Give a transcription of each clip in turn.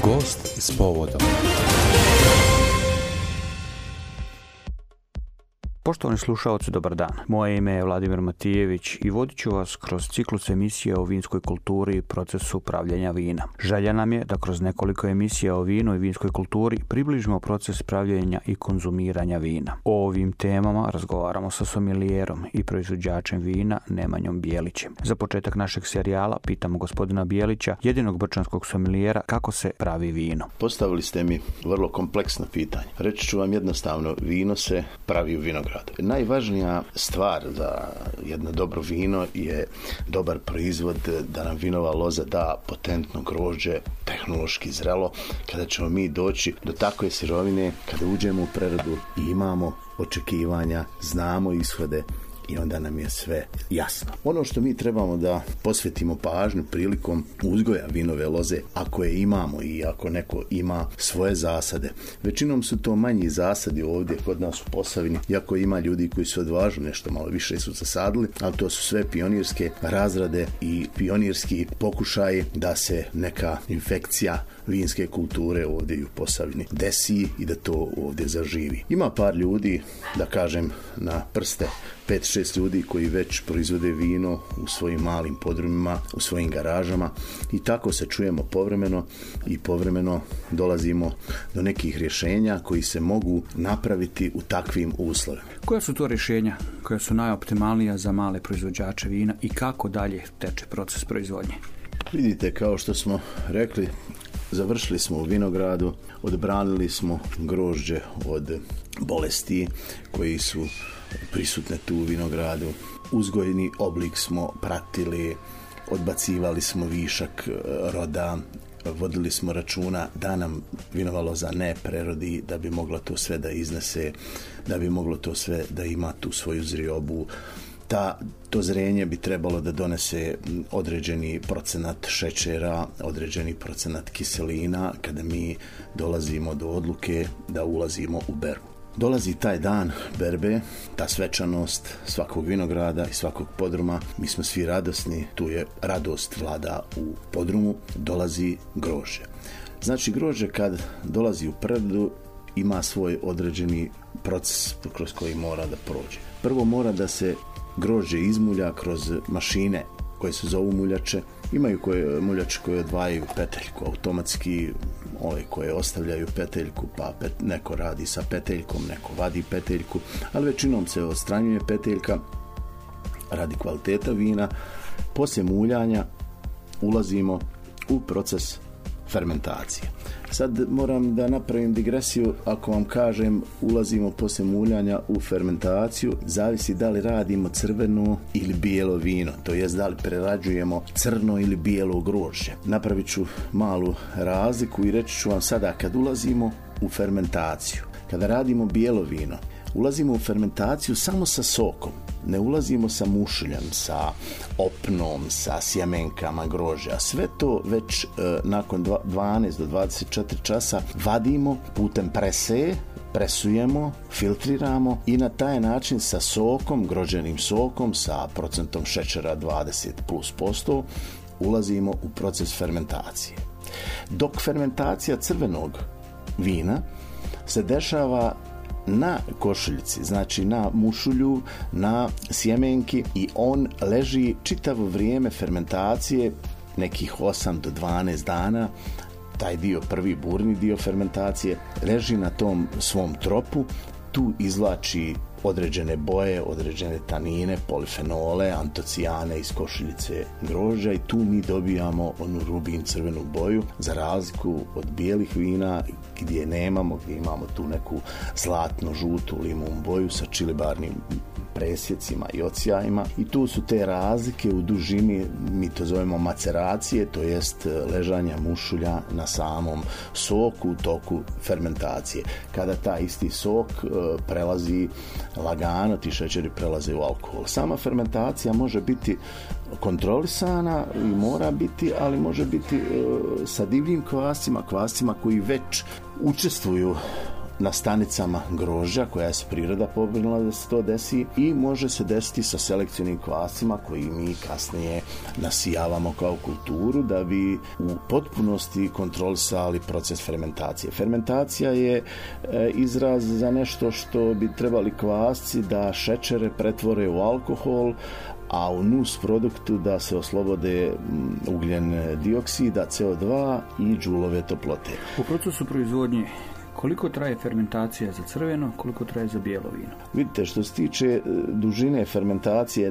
Gost s povodom. Poštovani slušaoci, dobar dan. Moje ime je Vladimir Matijević i vodit ću vas kroz ciklus emisija o vinskoj kulturi i procesu pravljenja vina. Želja nam je da kroz nekoliko emisija o vinu i vinskoj kulturi približimo proces pravljenja i konzumiranja vina. O ovim temama razgovaramo sa somelijerom i proizvođačem vina Nemanjom Bijelićem. Za početak našeg serijala pitamo gospodina Bijelića, jedinog brčanskog somelijera, kako se pravi vino. Postavili ste mi vrlo kompleksno pitanje. Reći ću vam jednostavno, vino se pravi u vinogradu. Najvažnija stvar za jedno dobro vino je dobar proizvod, da nam vinova loza da potentno grožđe, tehnološki zrelo, kada ćemo mi doći do takve sirovine, kada uđemo u preradu i imamo očekivanja, znamo ishode i onda nam je sve jasno. Ono što mi trebamo da posvetimo pažnju prilikom uzgoja vinove loze, ako je imamo i ako neko ima svoje zasade. Većinom su to manji zasadi ovdje kod nas u Posavini, iako ima ljudi koji su odvažu nešto malo više su zasadili, ali to su sve pionirske razrade i pionirski pokušaji da se neka infekcija vinske kulture ovdje u Posavini desi i da to ovdje zaživi. Ima par ljudi, da kažem na prste, 5-6 ljudi koji već proizvode vino u svojim malim podrumima, u svojim garažama i tako se čujemo povremeno i povremeno dolazimo do nekih rješenja koji se mogu napraviti u takvim uslovima. Koja su to rješenja koja su najoptimalnija za male proizvođače vina i kako dalje teče proces proizvodnje? Vidite, kao što smo rekli, završili smo u vinogradu, odbranili smo grožđe od bolesti koji su prisutne tu u vinogradu. Uzgojni oblik smo pratili, odbacivali smo višak roda, vodili smo računa da nam vinova loza ne prerodi, da bi mogla to sve da iznese, da bi moglo to sve da ima tu svoju zriobu. To zrenje bi trebalo da donese određeni procenat šećera, određeni procenat kiselina kada mi dolazimo do odluke da ulazimo u berbu. Dolazi taj dan berbe, ta svečanost svakog vinograda i svakog podruma. Mi smo svi radosni, tu je radost vlada u podrumu, dolazi grožđe. Znači grožđe kad dolazi u preradu ima svoj određeni proces kroz koji mora da prođe. Prvo mora da se grožđe izmulja kroz mašine koje se zovu muljače. Imaju muljače koje odvajaju peteljku automatski, ove koje ostavljaju peteljku, pa neko radi sa peteljkom, neko vadi peteljku, ali većinom se odstranjuje peteljka radi kvaliteta vina. Poslije muljanja ulazimo u proces fermentacije. Sad moram da napravim digresiju, ako vam kažem ulazimo poslije muljanja u fermentaciju, zavisi da li radimo crveno ili bijelo vino, to jest da li prerađujemo crno ili bijelo grožđe. Napravit ću malu razliku i reći ću vam sada, kad ulazimo u fermentaciju, kada radimo bijelo vino, ulazimo u fermentaciju samo sa sokom. Ne ulazimo sa mušuljem, sa opnom, sa sjemenkama grožđa. Sve to već nakon 12 do 24 časa vadimo putem presujemo, filtriramo i na taj način sa sokom, grožđenim sokom, sa procentom šećera 20+% ulazimo u proces fermentacije. Dok fermentacija crvenog vina se dešava na košuljici, znači na mušulju, na sjemenki i on leži čitavo vrijeme fermentacije, nekih 8 do 12 dana. Taj dio, prvi burni dio fermentacije, leži na tom svom tropu, tu izvlači određene boje, određene tanine, polifenole, antocijane iz košuljice grožđa i tu mi dobijamo onu rubin crvenu boju, za razliku od bijelih vina gdje imamo tu neku zlatno žutu limun boju sa čilibarnim presjecima i ocijajima i tu su te razlike u dužini, mi to zovemo maceracije, to jest ležanja mušulja na samom soku u toku fermentacije. Kada taj isti sok prelazi lagano, ti šećeri prelaze u alkohol. Sama fermentacija može biti kontrolisana i mora biti, ali može biti sa divljim kvascima koji već učestvuju na stanicama grožđa koja se priroda pobrinula da se to desi i može se desiti sa selekcionim kvascima koji mi kasnije nasijavamo kao kulturu da bi u potpunosti kontrolisali proces fermentacije. Fermentacija je izraz za nešto što bi trebali kvasci da šećere pretvore u alkohol, a u nus produktu da se oslobode ugljen dioksida, CO2 i džulove toplote. U procesu proizvodnje koliko traje fermentacija za crveno, koliko traje za bijelo vino? Vidite, što se tiče dužine fermentacije,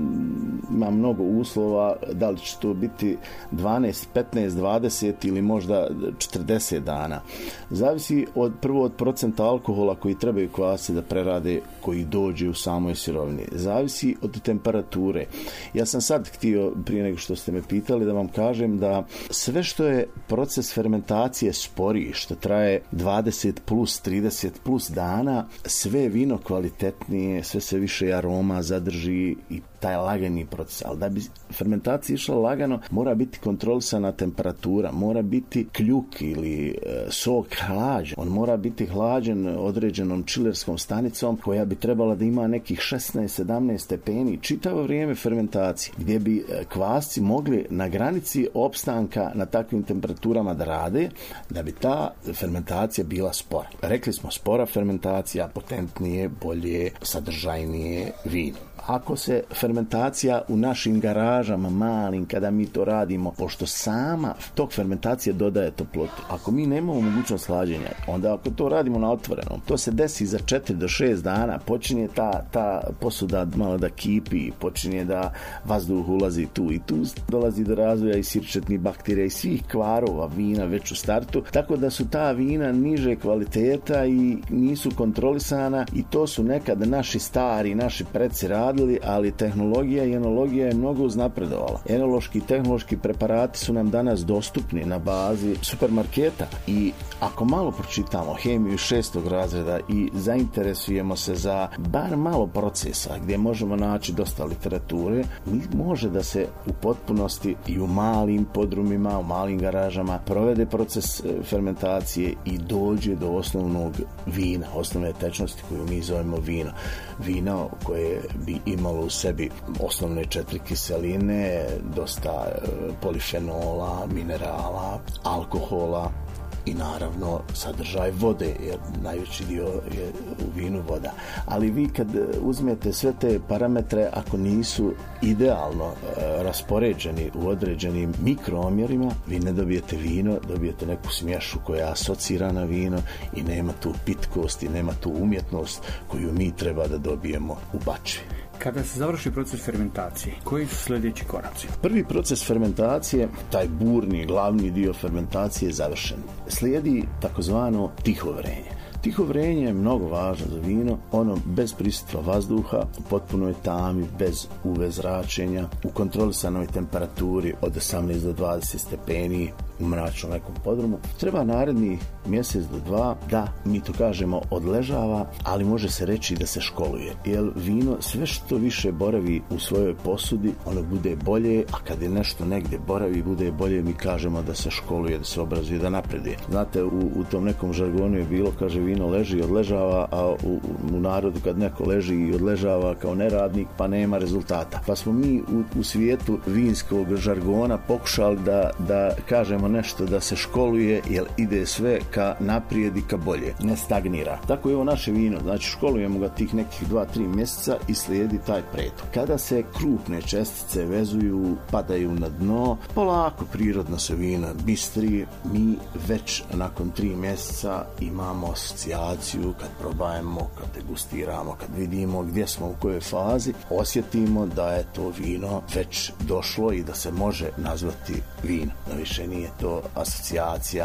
ima mnogo uslova, da li će to biti 12, 15, 20 ili možda 40 dana. Zavisi prvo od procenta alkohola koji trebaju kvasci da prerade, koji dođe u samoj sirovini. Zavisi od temperature. Ja sam sad htio, prije nego što ste me pitali, da vam kažem da sve što je proces fermentacije sporiji, što traje 20 plus, 30 plus dana, sve vino kvalitetnije, sve se više aroma zadrži i taj lagani proces. Ali da bi fermentacija išla lagano, mora biti kontrolisana temperatura, mora biti kljuk ili sok hlađen. On mora biti hlađen određenom čilerskom stanicom koja bi trebala da ima nekih 16-17 stepeni čitavo vrijeme fermentacije, gdje bi kvasci mogli na granici opstanka na takvim temperaturama da rade, da bi ta fermentacija bila spora. Rekli smo, spora fermentacija, potentnije, bolje, sadržajnije vino. Ako se fermentacija u našim garažama malim, kada mi to radimo, pošto sama tok fermentacije dodaje toplotu, ako mi nemamo mogućnost hlađenja, onda ako to radimo na otvorenom, to se desi za 4 do 6 dana, počinje ta posuda malo da kipi, počinje da vazduh ulazi tu i tu dolazi do razvoja i sirčetnih bakterija i svih kvarova vina već u startu, tako da su ta vina niže kvaliteta i nisu kontrolisana i to su nekad naši stari, naši preci radili, ali tehnologija i enologija je mnogo uznapredovala. Enološki i tehnološki preparati su nam danas dostupni na bazi supermarketa i ako malo pročitamo hemiju 6. razreda i zainteresujemo se za bar malo procesa gdje možemo naći dosta literature, može da se u potpunosti i u malim podrumima, u malim garažama provede proces fermentacije i dođe do osnovnog vina, osnovne tečnosti koju mi zovemo vino. Vino koje bi imalo u sebi osnovne 4 kiseline, dosta polifenola, minerala, alkohola i naravno sadržaj vode, jer najveći dio je u vinu voda. Ali vi kad uzmete sve te parametre, ako nisu idealno raspoređeni u određenim mikroomjerima, vi ne dobijete vino, dobijete neku smješu koja je asocira na vino i nema tu pitkost i nema tu umjetnost koju mi treba da dobijemo u bačvi. Kada se završi proces fermentacije, koji su sljedeći koraci? Prvi proces fermentacije, taj burni, glavni dio fermentacije je završen. Slijedi takozvano tiho vrenje. Tiho vrenje je mnogo važno za vino, ono bez prisustva vazduha, u potpunoj tami, bez UV zračenja, u kontrolisanoj temperaturi od 18 do 20 stepeni, u mračnom nekom podrumu. Treba naredni mjesec do 2 da, mi to kažemo, odležava, ali može se reći da se školuje. Jer vino sve što više boravi u svojoj posudi, ono bude bolje, a kad je nešto negdje boravi, bude bolje, mi kažemo da se školuje, da se obrazuje, da napreduje. Znate, u tom nekom žargonu je bilo, kaže, vino leži i odležava, a u narodu kad neko leži i odležava kao neradnik, pa nema rezultata. Pa smo mi u svijetu vinskog žargona pokušali da kažemo nešto da se školuje, jer ide sve ka naprijed i ka bolje, ne stagnira. Tako je ovo naše vino, znači školujemo ga tih nekih 2-3 mjeseca i slijedi taj pretok. Kada se krupne čestice vezuju, padaju na dno, polako prirodno se vino bistri, mi već nakon 3 mjeseca imamo asocijaciju, kad probajemo, kad degustiramo, kad vidimo gdje smo u kojoj fazi, osjetimo da je to vino već došlo i da se može nazvati vino. Da više nije to asocijacija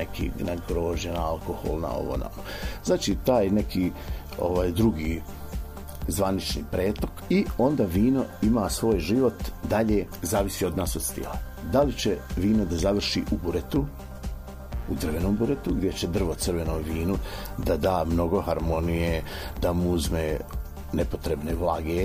na grožđe, na alkohol, na ovo, na ovo. Znači, taj neki drugi zvanični pretok i onda vino ima svoj život dalje, zavisi od nas od stila. Da li će vino da završi u buretu, u drvenom buretu, gdje će drvo crveno vinu da da mnogo harmonije, da mu uzme nepotrebne vlage,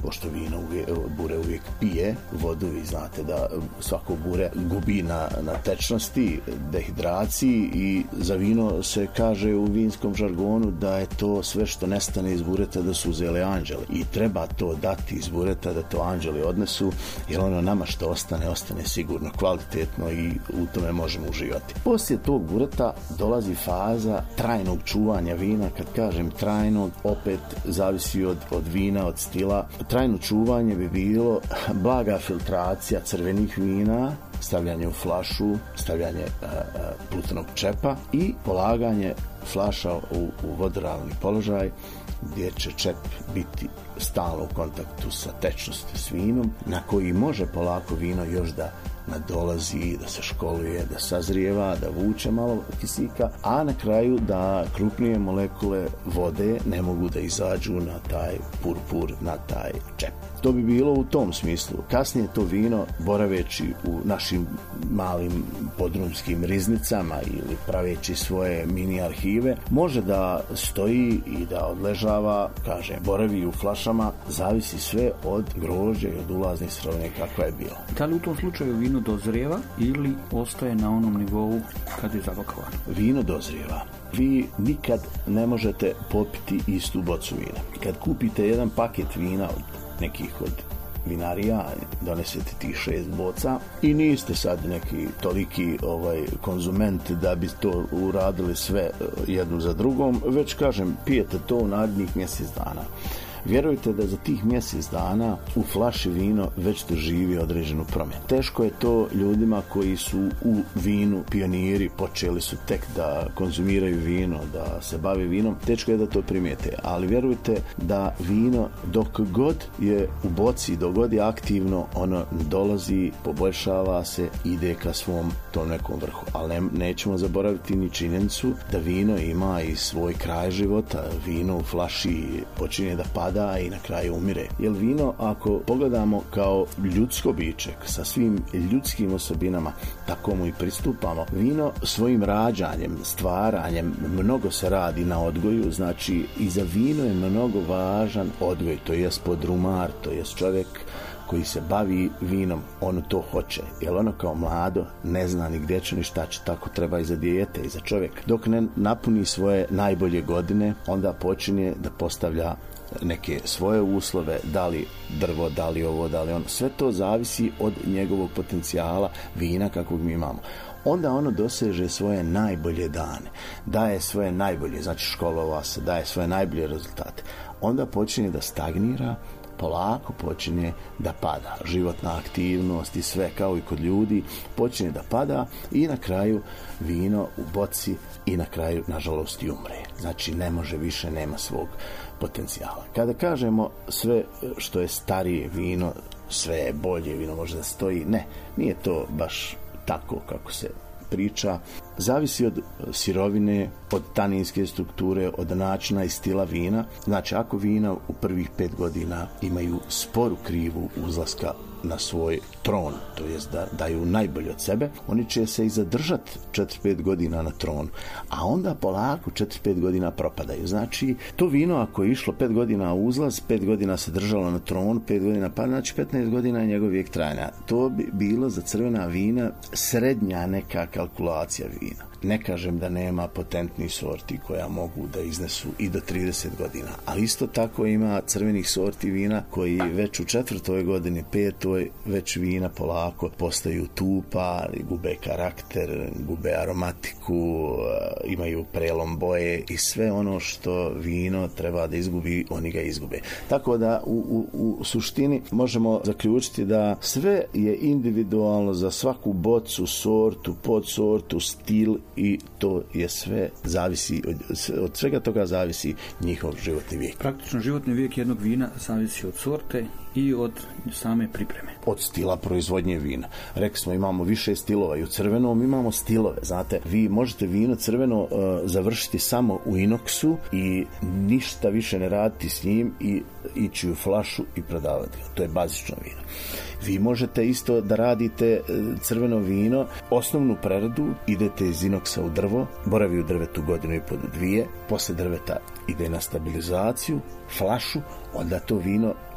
pošto vino bure uvijek pije vodu, vi znate da svako bure gubi na tečnosti, dehidraciji, i za vino se kaže u vinskom žargonu da je to sve što nestane iz bureta da su uzeli anđeli, i treba to dati iz bureta da to anđeli odnesu, jer ono nama što ostane sigurno kvalitetno i u tome možemo uživati. Poslije tog bureta dolazi faza trajnog čuvanja vina. Kad kažem trajnog, opet zavisi od vina, od stila. Trajno čuvanje bi bilo blaga filtracija crvenih vina, stavljanje u flašu, stavljanje plutanog čepa i polaganje flaša u vodoravni položaj, gdje će čep biti stalno u kontaktu sa tečnosti s vinom, na koji može polako vino još da nadolazi, da se školuje, da sazrijeva, da vuče malo kisika, a na kraju da krupnije molekule vode ne mogu da izađu na taj purpur, na taj čep. To bi bilo u tom smislu. Kasnije to vino, boraveći u našim malim podrumskim riznicama ili praveći svoje mini arhive, može da stoji i da odležava, kaže, boravi u flašama, zavisi sve od grožđa i od ulaznih sirovine kakva je bila. Da li u tom slučaju vino dozrijeva ili ostaje na onom nivou kad je zapakovano? Vino dozrijeva. Vi nikad ne možete popiti istu bocu vina. Kad kupite jedan paket vina od nekih od vinarija, donesete tih 6 boca i niste sad neki toliki konzument da bi to uradili sve jednu za drugom, već kažem, pijete to u narednih mjesec dana. Vjerujte da za tih mjesec dana u flaši vino već doživi određenu promjenu. Teško je to ljudima koji su u vinu pioniri, počeli su tek da konzumiraju vino, da se bave vinom, teško je da to primijete, ali vjerujte da vino dok god je u boci, dok god je aktivno, ono dolazi, poboljšava se, ide ka svom tom nekom vrhu. Ali nećemo zaboraviti ni činjenicu da vino ima i svoj kraj života. Vino u flaši počinje da pada i na kraju umire. Jer vino, ako pogledamo kao ljudsko biće sa svim ljudskim osobinama, tako mu i pristupamo. Vino svojim rađanjem, stvaranjem, mnogo se radi na odgoju, znači i za vino je mnogo važan odgoj, to jest podrumar, to jest čovjek koji se bavi vinom, ono to hoće, jer ono kao mlado ne zna ni gdje će ni šta će, tako treba i za dijete i za čovjek. Dok ne napuni svoje najbolje godine, onda počinje da postavlja neke svoje uslove, da li drvo, da li ovo, da li ono. Sve to zavisi od njegovog potencijala vina kakvog mi imamo. Onda ono doseže svoje najbolje dane, daje svoje najbolje, znači školova se, daje svoje najbolje rezultate. Onda počinje da stagnira, polako počinje da pada. Životna aktivnost i sve kao i kod ljudi počinje da pada i na kraju vino u boci i na kraju, nažalost, i umre. Znači ne može više, nema svog potencijala. Kada kažemo sve što je starije vino, sve je bolje, vino može da stoji, ne, nije to baš tako kako se priča. Zavisi od sirovine, od taninske strukture, od načina i stila vina. Znači, ako vina u prvih 5 godina imaju sporu krivu uzlaska na svoj tron, to jest da daju najbolje od sebe, oni će se i zadržati 4-5 godina na tronu, a onda polako 4-5 godina propadaju. Znači, to vino ako je išlo 5 godina uzlaz, 5 godina se držalo na tronu, 5 godina pa, znači 15 godina je njegov vijek trajanja. To bi bilo za crvena vina srednja neka kalkulacija vina. Ne kažem da nema potentnih sorti koja mogu da iznesu i do 30 godina, ali isto tako ima crvenih sorti vina koji već u 4. godini, 5. već vina polako postaju tupa, gube karakter, gube aromatiku, imaju prelom boje i sve ono što vino treba da izgubi, oni ga izgube. Tako da u suštini možemo zaključiti da sve je individualno za svaku bocu, sortu, podsortu, stil, i to je sve zavisi, od svega toga zavisi njihov životni vijek. Praktično životni vijek jednog vina zavisi od sorte i od same pripreme. Od stila proizvodnje vina. Rekli smo, imamo više stilova i u crvenom imamo stilove. Znate, vi možete vino crveno završiti samo u inoksu i ništa više ne raditi s njim i ići u flašu i prodavati ga. To je bazično vino. Vi možete isto da radite crveno vino, osnovnu preradu, idete iz inoksa u drvo, boravi u drvetu 1,5 godinu, 2, posle drveta ide na stabilizaciju, flašu, onda to vino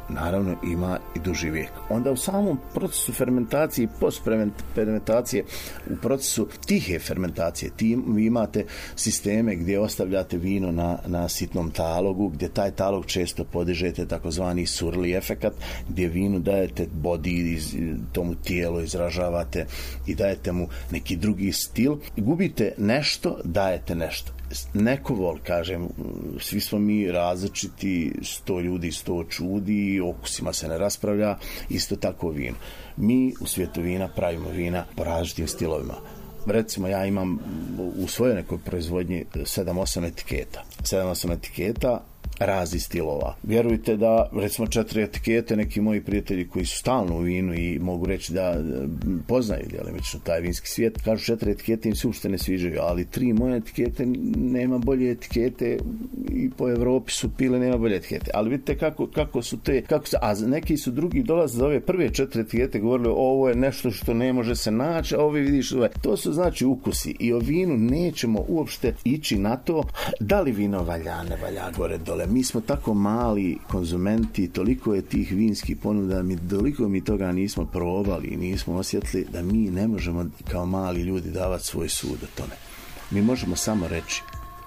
naravno ima i duži vijek. Onda u samom procesu fermentacije i postfermentacije, u procesu tihe fermentacije, vi imate sisteme gdje ostavljate vino na sitnom talogu, gdje taj talog često podižete takozvani surli efekat, gdje vinu dajete body, tomu tijelo izražavate i dajete mu neki drugi stil. Gubite nešto, dajete nešto. Neko vol, kažem, svi smo mi različiti, 100 ljudi, 100 čudi, okusima se ne raspravlja, isto tako vino. Mi u svijetu vina pravimo vina po različitim stilovima. Recimo, ja imam u svojoj nekoj proizvodnji 7-8 etiketa. 7-8 etiketa raznih stilova. Vjerujte da, recimo, 4 etikete neki moji prijatelji koji su stalno u vinu i mogu reći da poznaju djelimično taj vinski svijet, kažu 4 etikete im se uopšte ne sviđaju, ali 3 moje etikete nema bolje etikete i po Evropi su pile, nema bolje etikete. Ali vidite kako su te, a neki su drugi dolaze za ove prve 4 etikete govorili ovo je nešto što ne može se naći, a ovi vidiš, to su znači ukusi i o vinu nećemo uopšte ići na to da li vino valja, ne valja, gore dole. Mi smo tako mali konzumenti, toliko je tih vinskih ponuda, toliko mi toga nismo probali i nismo osjetili da mi ne možemo kao mali ljudi davati svoj sud o tome. Mi možemo samo reći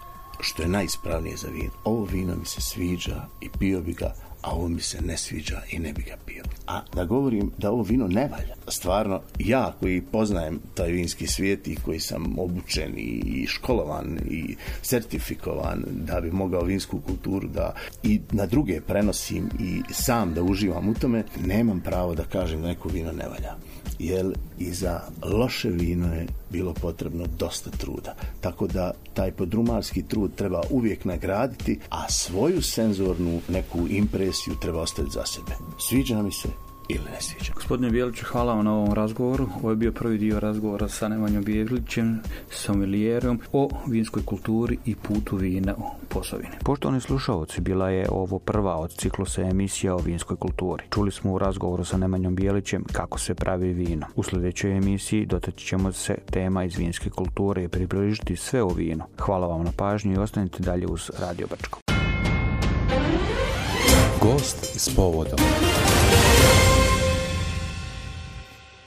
što je najispravnije za vino. Ovo vino mi se sviđa i pio bi ga, a ovo mi se ne sviđa i ne bi ga pio. A da govorim da ovo vino ne valja, stvarno ja koji poznajem taj vinski svijet i koji sam obučen i školovan i certifikovan da bi mogao vinsku kulturu da i na druge prenosim i sam da uživam u tome, nemam pravo da kažem da neko vino ne valja. Jer i za loše vino je bilo potrebno dosta truda. Tako da taj podrumarski trud treba uvijek nagraditi, a svoju senzornu neku impresiju treba ostaviti za sebe. Sviđa mi se ili ne sviđa. Gospodine Bijeliću, hvala vam na ovom razgovoru. Ovo je bio prvi dio razgovora sa Nemanjom Bijelićem, sommelijerom o vinskoj kulturi i putu vina u Posavini. Poštovani slušalci, bila je ovo prva od ciklusa emisija o vinskoj kulturi. Čuli smo u razgovoru sa Nemanjom Bijelićem kako se pravi vino. U sljedećoj emisiji dotaći ćemo se tema iz vinske kulture i približiti sve o vinu. Hvala vam na pažnju i ostanite dalje uz Radio Brčko. Gost s povodom.